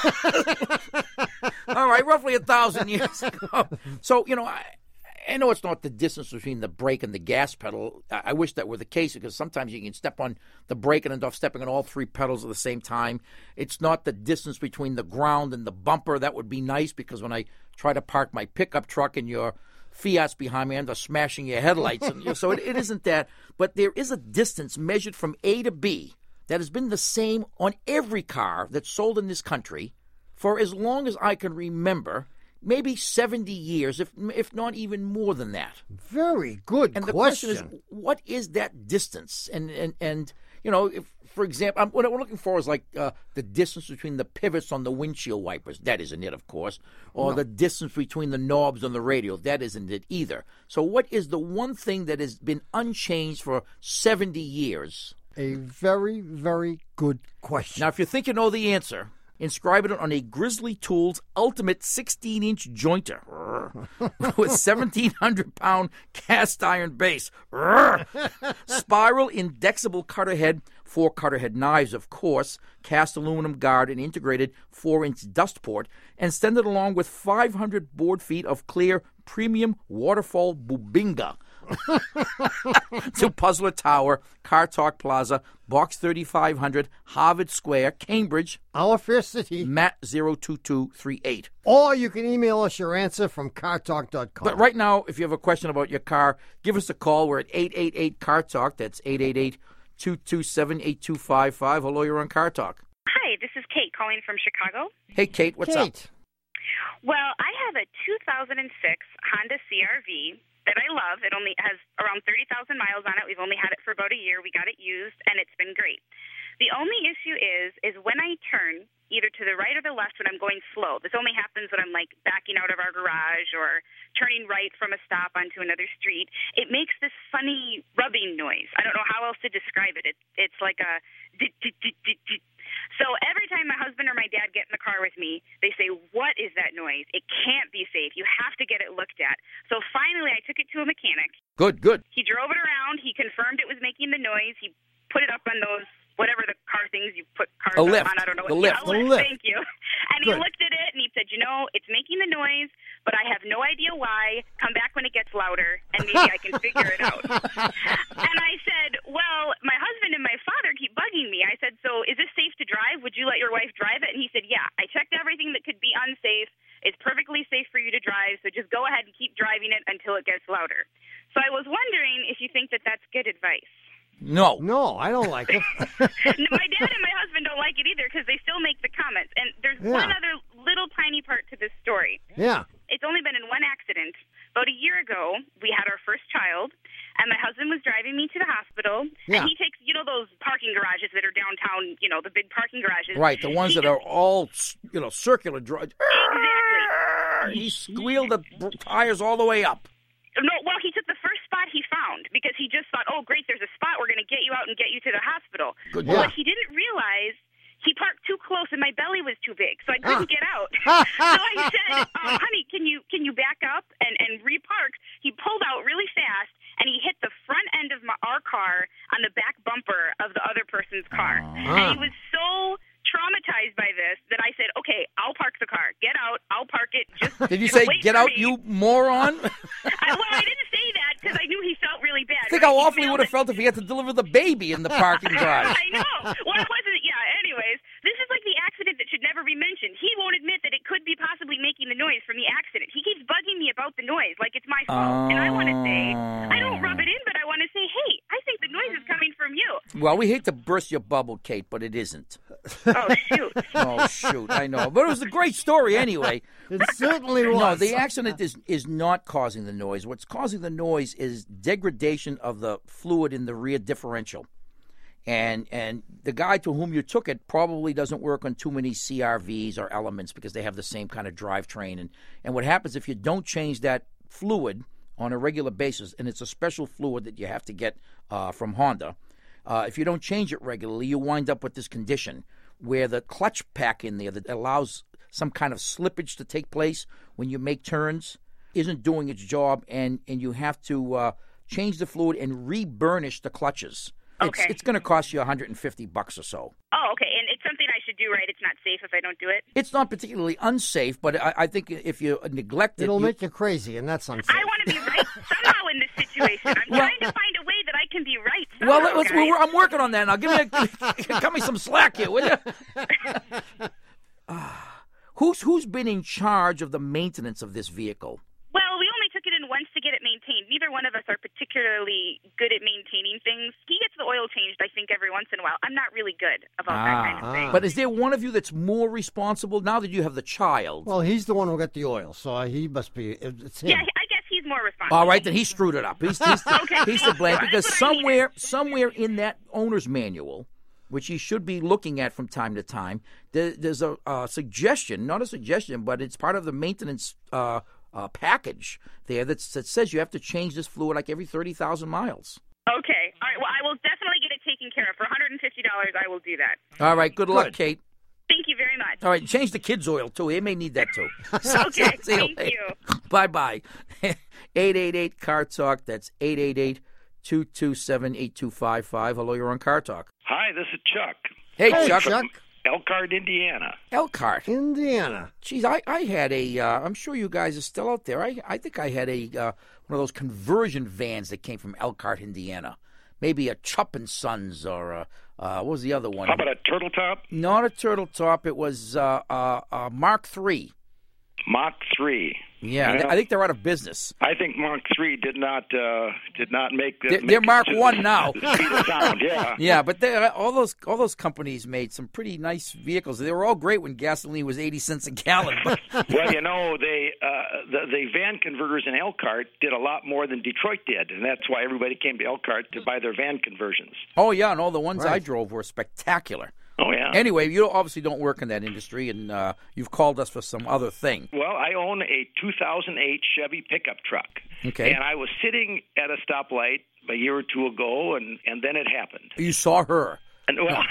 All right, roughly a thousand years ago. So, you know, I, I know it's not the distance between the brake and the gas pedal. I, I wish that were the case, because sometimes you can step on the brake and end up stepping on all three pedals at the same time. It's not the distance between the ground and the bumper. That would be nice, because when I try to park my pickup truck and your Fiat's behind me, I end up smashing your headlights. And, you know, so it, it isn't that. But there is a distance measured from A to B that has been the same on every car that's sold in this country for as long as I can remember, maybe seventy years, if if not even more than that. Very good and the question. question is, what is that distance? And, and, and you know, if, for example, I'm, what I'm looking for is like uh, the distance between the pivots on the windshield wipers. That isn't it, of course. Or No. the distance between the knobs on the radio. That isn't it either. So what is the one thing that has been unchanged for seventy years? A very, very good question. Now, if you think you know the answer, inscribe it on a Grizzly Tools Ultimate sixteen-inch jointer with seventeen hundred pound cast iron base. Spiral indexable cutter head, four cutter head knives, of course, cast aluminum guard, and integrated four-inch dust port, and send it along with five hundred board feet of clear premium waterfall bubinga. To Puzzler Tower, Car Talk Plaza, Box thirty-five hundred, Harvard Square, Cambridge. Our fair city. Matt zero two two three eight. Or you can email us your answer from car talk dot com. But right now, if you have a question about your car, give us a call. We're at eight eight eight, C A R Talk. That's eight eight eight, two two seven, eight two five five. Hello, you're on Car Talk. Hi, this is Kate calling from Chicago. Hey, Kate, what's Kate. up? Well, I have a two thousand six Honda C R V that I love. It only has around thirty thousand miles on it. We've only had it for about a year. We got it used, and it's been great. The only issue is, is when I turn either to the right or the left when I'm going slow. This only happens when I'm like backing out of our garage or turning right from a stop onto another street. It makes this funny rubbing noise. I don't know how else to describe it. it it's like a dit, dit, dit, dit, dit. So every time my husband or my dad get in the car with me, they say, "What is that noise? It can't be safe. You have to get it looked at." So finally I took it to a mechanic. Good, good. He drove it around. He confirmed it was making the noise. He put it up on those, whatever the car things you put cars A up lift. on. I don't know. The what, lift. Yeah, a The lift. lift. Thank you. And Good. he looked at it and he said, "You know, it's making the noise, but I have no idea why. Come back when it gets louder, and maybe I can figure it out." And I said, "Well, my husband and my father keep bugging me." I said, "So is this safe to drive? Would you let your wife drive it?" And he said, "Yeah, I checked everything that could be unsafe. It's perfectly safe for you to drive, so just go ahead and keep driving it until it gets louder." So I was wondering if you think that that's good advice. No. No, I don't like it. No, my dad and my husband don't like it either because they still make the comments. And there's Yeah. one other little tiny part to this story. Yeah. It's only been in one accident. About a year ago, we had our first child, and my husband was driving me to the hospital. Yeah. And he takes, you know, those parking garages that are downtown, you know, the big parking garages. Right, the ones He that are all, you know, circular drive. Exactly. He squealed the tires all the way up. No, well, he took the first spot he found because he just thought, oh, great, there's a spot. We're going to get you out and get you to the hospital. Good Well, job. what he didn't realize, he parked too close and my belly was too big, so I couldn't Ah. get out. So I said, um, honey, can you can you back up and, and repark? He pulled out really fast, and he hit the front end of my, our car on the back bumper of the other person's car. And he was so traumatized by this that I said, okay, I'll park the car. Get out. I'll park it. Just Did you just say, wait get for out, me." you moron? I, well, I didn't say that because I knew he felt really bad. Think right? how He awful he failed would have it. felt if he had to deliver the baby in the parking garage. I know. Well, it wasn't. Yeah. Anyways, this is like the accident that should never be mentioned. He won't admit that it could be possibly making the noise from the accident. He keeps bugging me about the noise, like it's my fault. And I want to say, I don't rub it in, but I want to say, hey, I think the noise is coming from you. Well, we hate to burst your bubble, Kate, but it isn't. Oh shoot. Oh, shoot, I know. But it was a great story anyway. It certainly No, was. the accident is, is not causing the noise. What's causing the noise is degradation of the fluid in the rear differential. And and the guy to whom you took it probably doesn't work on too many C R Vs or Elements because they have the same kind of drivetrain. And, and what happens if you don't change that fluid on a regular basis, and it's a special fluid that you have to get uh, from Honda, uh, if you don't change it regularly, you wind up with this condition where the clutch pack in there that allows some kind of slippage to take place when you make turns isn't doing its job, and, and you have to uh, change the fluid and re-burnish the clutches. It's, Okay. it's going to cost you one hundred fifty bucks or so. Oh, okay. And it's something I should do, right? It's not safe if I don't do it. It's not particularly unsafe, but I, I think if you neglect it, It'll you- make you crazy, and that's unfair. I want to be right somehow in this situation. I'm trying to find a way that I can be right. Well, somehow, let's, guys. we're, I'm working on that now. Give me, a, give me- cut me some slack here, will you? Ah, who's who's been in charge of the maintenance of this vehicle? Well, we only took it in once to get it maintained. Neither one of us are particularly good at maintaining things. He gets the oil changed, I think, every once in a while. I'm not really good about that kind of thing. But is there one of you that's more responsible now that you have the child? Well, he's the one who got the oil, so he must be. It's him. Yeah, I guess he's more responsible. All right, then he screwed it up. He's, he's, Okay. he's to blame That's because what I somewhere, somewhere in that owner's manual, which he should be looking at from time to time, there, there's a, a suggestion, not a suggestion, but it's part of the maintenance uh, uh, package there that, that says you have to change this fluid like every thirty thousand miles. Okay. All right. Well, I will definitely get it taken care of. For one hundred fifty dollars, I will do that. All right, good, luck, Kate. Thank you very much. All right, change the kids' oil, too. They may need that, too. Okay, See thank later. you. Bye-bye. eight eight eight, C A R Talk. That's eight eight eight, two two seven, eight two five five. Hello, you're on Car Talk. Hi, this is Chuck. Hey, Hey, Chuck. Chuck. Elkhart, Indiana. Elkhart. Indiana. Geez, I, I had a, uh, I'm sure you guys are still out there. I I think I had a uh, one of those conversion vans that came from Elkhart, Indiana. Maybe a Chupp and Sons or a, uh, what was the other one? How about a turtle top? Not a Turtle Top. It was uh, uh, uh, Mark three. Mach three. Yeah, Well, I think they're out of business. I think Mark three did not uh, did not make. The, They're, make they're it Mark to one the- now. the speed of sound, yeah. Yeah, but they, all those all those companies made some pretty nice vehicles. They were all great when gasoline was eighty cents a gallon. But Well, you know, they uh, the, the van converters in Elkhart did a lot more than Detroit did, and that's why everybody came to Elkhart to buy their van conversions. oh yeah, and all the ones I Right. drove were spectacular. Oh yeah. Anyway, you obviously don't work in that industry, and uh, you've called us for some other thing. Well, I own a two thousand eight Chevy pickup truck. Okay. And I was sitting at a stoplight a year or two ago, and, and then it happened. You saw her. And, well,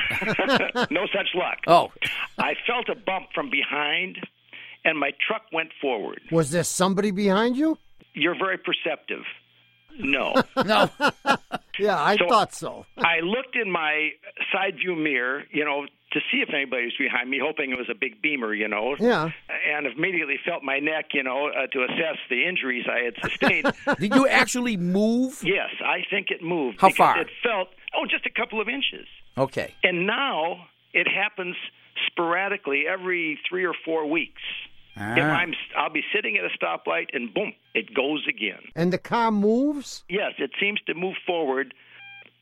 no such luck. Oh. I felt a bump from behind, and my truck went forward. Was there somebody behind you? You're very perceptive. No. No. Yeah, I So- thought so. I looked in my side view mirror, you know, to see if anybody was behind me, hoping it was a big Beamer, you know. Yeah. And immediately felt my neck, you know, uh, to assess the injuries I had sustained. Did you actually move? Yes, I think it moved. How because far? It felt, oh, just a couple of inches. Okay. And now it happens sporadically every three or four weeks. Ah. If I'm, I'll be sitting at a stoplight and boom, it goes again. And the car moves? Yes, it seems to move forward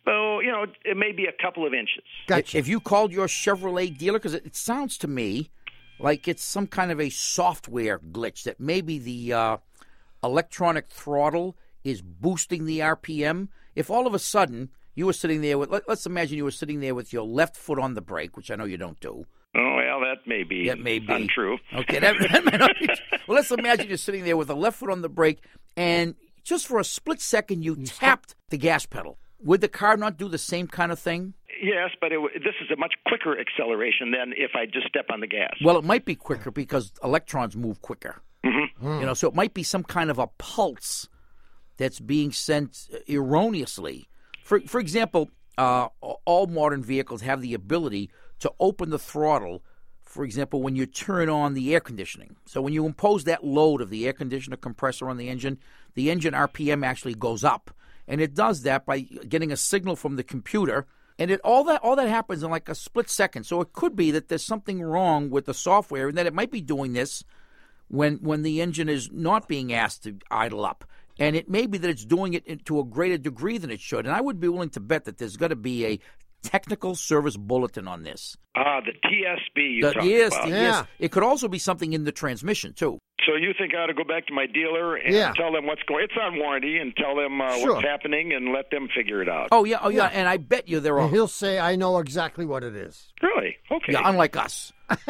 Oh, you know, it may be a couple of inches. Gotcha. If you called your Chevrolet dealer, because it, it sounds to me like it's some kind of a software glitch that maybe the uh, electronic throttle is boosting the R P M. If all of a sudden you were sitting there with, let, let's imagine you were sitting there with your left foot on the brake, which I know you don't do. Oh, well, that may be That may be. untrue. Okay, that, that may not be. Well, let's imagine you're sitting there with the left foot on the brake, and just for a split second you tapped the gas pedal. Would the car not do the same kind of thing? Yes, but it, this is a much quicker acceleration than if I just step on the gas. Well, it might be quicker because electrons move quicker. Mm-hmm. You know, so it might be some kind of a pulse that's being sent erroneously. For for example, uh, all modern vehicles have the ability to open the throttle, for example, when you turn on the air conditioning. So when you impose that load of the air conditioner compressor on the engine, the engine R P M actually goes up. And it does that by getting a signal from the computer. And it all that all that happens in like a split second. So it could be that there's something wrong with the software and that it might be doing this when when the engine is not being asked to idle up. And it may be that it's doing it to a greater degree than it should. And I would be willing to bet that there's got to be a technical service bulletin on this. Ah, the T S B you The- talked yes, about. the- yes. It could also be something in the transmission, too. So you think I ought to go back to my dealer and Yeah. tell them what's going? It's on warranty, and tell them uh, Sure. what's happening, and let them figure it out. Oh, yeah, oh, yeah, and I bet you there are. And he'll say, I know exactly what it is. Really? Okay. Yeah, unlike us.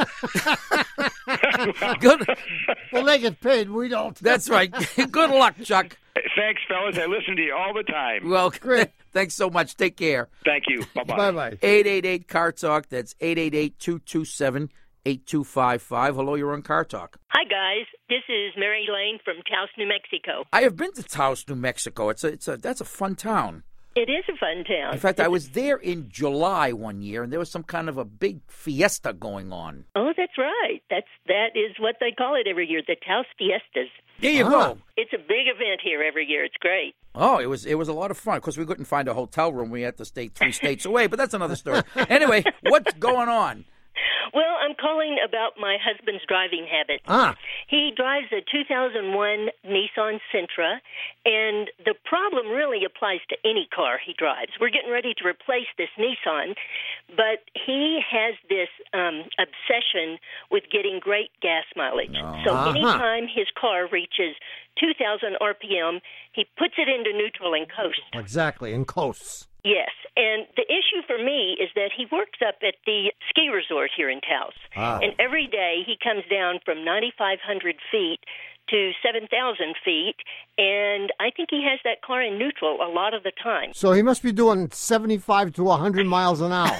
Good. Well, they get paid. We don't. That's right. Good luck, Chuck. Thanks, fellas. I listen to you all the time. Well, great. Thanks so much. Take care. Thank you. Bye-bye. Bye-bye. eight eight eight, C A R Talk. That's eight eight eight, two two seven, eight two five five. Hello, you're on Car Talk. Hi, guys. This is Mary Lane from Taos, New Mexico. I have been to Taos, New Mexico. It's a, it's a, that's a fun town. It is a fun town. In fact, I was there in July one year, and there was some kind of a big fiesta going on. Oh, that's right. That's that is what they call it every year, the Taos Fiestas. There you go. It's a big event here every year. It's great. Oh, it was it was a lot of fun. Of course, we couldn't find a hotel room. We had to stay three states away, but that's another story. Anyway, what's going on? Well, I'm calling about my husband's driving habits. Ah. He drives a two thousand one Nissan Sentra, and the problem really applies to any car he drives. We're getting ready to replace this Nissan, but he has this um, obsession with getting great gas mileage. So Uh-huh. anytime his car reaches two thousand R P M, he puts it into neutral and coasts. Exactly, and coasts. Yes, and the issue for me is that he works up at the ski resort here in Taos. Ah. And every day he comes down from ninety-five hundred feet to seven thousand feet, and I think he has that car in neutral a lot of the time. So he must be doing seventy-five to one hundred miles an hour.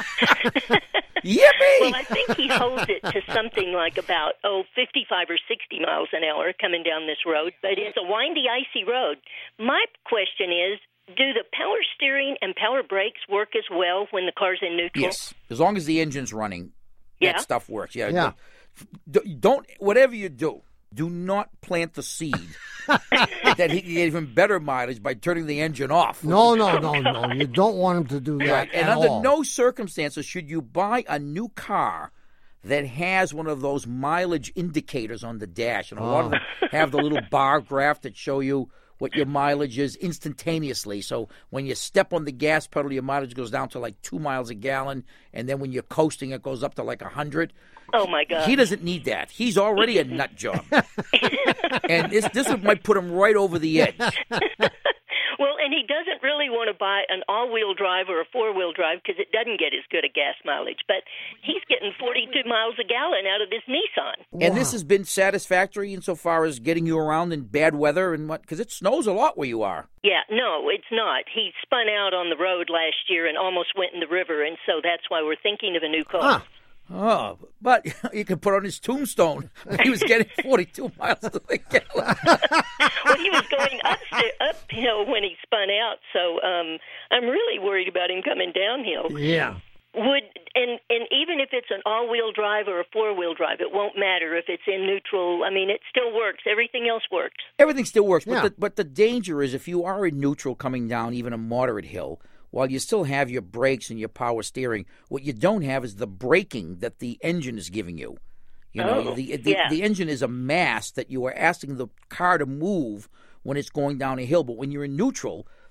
Yippee! Well, I think he holds it to something like about, oh, fifty-five or sixty miles an hour coming down this road, but it's a windy, icy road. My question is, do the power steering and power brakes work as well when the car's in neutral? Yes, as long as the engine's running, Yeah. that stuff works. Yeah. Yeah. D- Don't whatever you do, do not plant the seed that he can get even better mileage by turning the engine off. No, no, no, no. You don't want him to do that Right. And at under all. no circumstances should you buy a new car that has one of those mileage indicators on the dash. And a lot of them have the little bar graph that show you what your mileage is instantaneously. So when you step on the gas pedal, your mileage goes down to like two miles a gallon. And then when you're coasting, it goes up to like one hundred. Oh, my God. He doesn't need that. He's already a nut job. And this, this might put him right over the edge. Well, and he doesn't really want to buy an all-wheel drive or a four-wheel drive because it doesn't get as good a gas mileage. But he's getting forty-two miles a gallon out of this Nissan. And this has been satisfactory insofar as getting you around in bad weather and what? Because it snows a lot where you are. Yeah, no, it's not. He spun out on the road last year and almost went in the river, and so that's why we're thinking of a new car. Oh, but you can put on his tombstone. He was getting forty-two miles to the gallon. Well, he was going upsta- uphill when he spun out, so um, I'm really worried about him coming downhill. Yeah. Would and and even if it's an all-wheel drive or a four-wheel drive, it won't matter if it's in neutral. I mean, it still works. Everything else works. Everything still works, Yeah. but the, but the danger is if you are in neutral coming down even a moderate hill, while you still have your brakes and your power steering, what you don't have is the braking that the engine is giving you. You know, Oh, the the, yeah. the engine is a mass that you are asking the car to move when it's going down a hill. But when you're in neutral,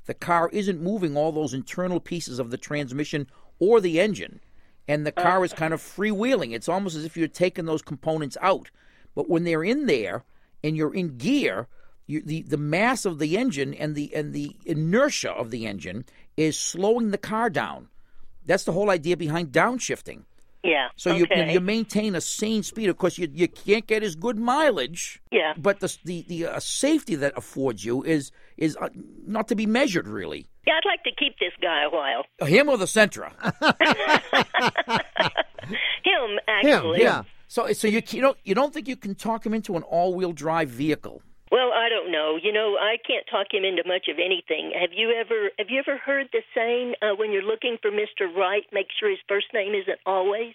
the car isn't moving all those internal pieces of the transmission or the engine, and the car is kind of freewheeling. It's almost as if you're taking those components out. But when they're in there and you're in gear, you, the the mass of the engine and the and the inertia of the engine is slowing the car down. That's the whole idea behind downshifting. Yeah. So okay. you you maintain a sane speed. Of course, you you can't get as good mileage. Yeah. But the the the uh, safety that affords you is is uh, not to be measured, really. Yeah, I'd like to keep this guy a while. Him or the Sentra? Him, actually. Him, yeah. So so you you don't you don't think you can talk him into an all-wheel drive vehicle? Well, I don't know. You know, I can't talk him into much of anything. Have you ever have you ever heard the saying, uh, when you're looking for Mister Right, make sure his first name isn't always?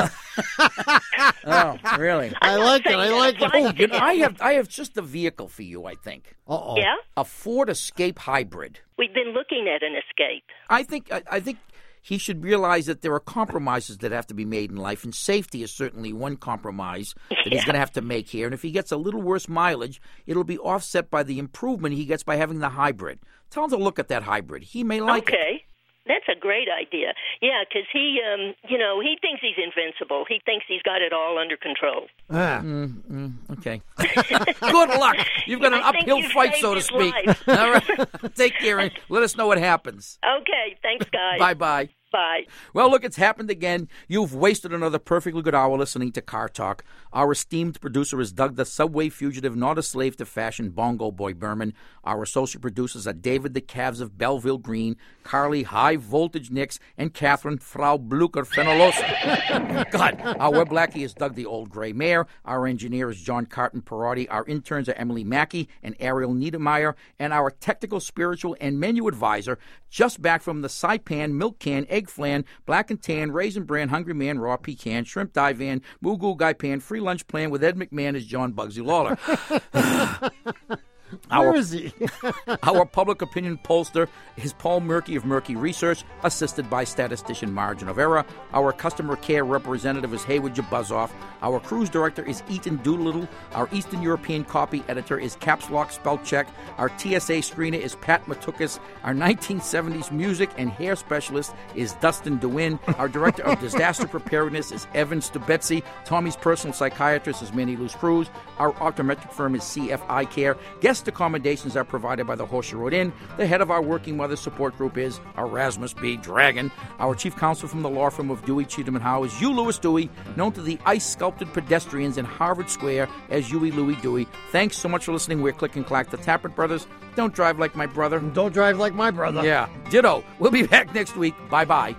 Oh, really? I like it. I like it. Oh, you know, I have I have just the vehicle for you, I think. Uh-oh. Yeah? A Ford Escape Hybrid. We've been looking at an Escape. I think I, I think he should realize that there are compromises that have to be made in life, and safety is certainly one compromise that Yeah. he's going to have to make here. And if he gets a little worse mileage, it'll be offset by the improvement he gets by having the hybrid. Tell him to look at that hybrid. He may like it. Okay. That's a great idea. Yeah, because he, um, you know, he thinks he's invincible. He thinks he's got it all under control. Ah. Mm, mm, okay. Good luck. You've got an I think uphill you've fight, saved so to his speak. life. All right. Take care and let us know what happens. Okay, thanks, guys. Bye-bye. Bye. Well, look, it's happened again. You've wasted another perfectly good hour listening to Car Talk. Our esteemed producer is Doug the Subway Fugitive, not a slave to fashion, Bongo Boy Berman. Our associate producers are David the Calves of Belleville Green, Carly High Voltage Nix, and Catherine Frau Blucher Fenolosa. God, our web lackey is Doug the Old Gray Mare. Our engineer is John Carton Perotti. Our interns are Emily Mackey and Ariel Niedermeyer. And our technical, spiritual, and menu advisor, just back from the Saipan Milk Can, Egg Flan, Black and Tan, Raisin Bran, Hungry Man, Raw Pecan, Shrimp Divan, Moo Guy Pan, Free Lunch Plan with Ed McMahon as John Bugsy Lawler. Where Our, is he? our public opinion pollster is Paul Murky of Murky Research, assisted by statistician Margin of Error. Our customer care representative is Hayward Jabuzzoff. Our cruise director is Eaton Doolittle. Our Eastern European copy editor is Caps Lock Spell Check. Our T S A screener is Pat Matukis. Our nineteen seventies music and hair specialist is Dustin DeWin. Our director of disaster preparedness is Evan Stubetsy. Tommy's personal psychiatrist is Manny Luz Cruz. Our optometric firm is C F I Care. Guest accommodations are provided by the Horseshoe Road Inn. The head of our Working Mother support group is Erasmus B. Dragon. Our chief counsel from the law firm of Dewey, Cheatham and Howe is Hugh Lewis Dewey, known to the ice-sculpted pedestrians in Harvard Square as Huey Louie Dewey. Thanks so much for listening. We're Click and Clack, the Tappert Brothers. Don't drive like my brother. Don't drive like my brother. Yeah, ditto. We'll be back next week. Bye-bye.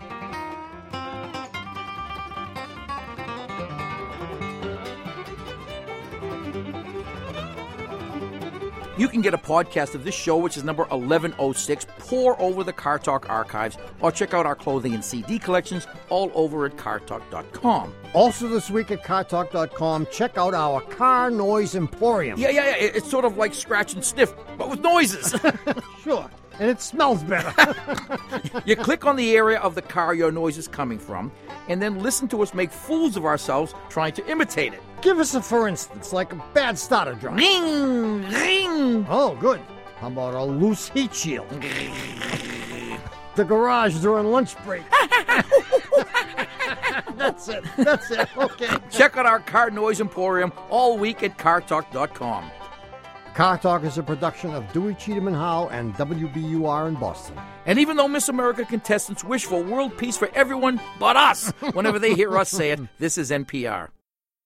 You can get a podcast of this show, which is number eleven oh six. Pour over the Car Talk archives, or check out our clothing and C D collections all over at car talk dot com. Also this week at car talk dot com, check out our Car Noise Emporium. Yeah, yeah, yeah. It's sort of like scratch and sniff, but with noises. Sure. And it smells better. You click on the area of the car your noise is coming from, and then listen to us make fools of ourselves trying to imitate it. Give us a for instance, like a bad starter drum. Ring, ring. Oh, good. How about a loose heat shield? The garage during lunch break. That's it. That's it. Okay. Check out our Car Noise Emporium all week at car talk dot com. Car Talk is a production of Dewey, Cheatham and Howe and W B U R in Boston. And even though Miss America contestants wish for world peace for everyone but us, whenever they hear us say it, this is N P R.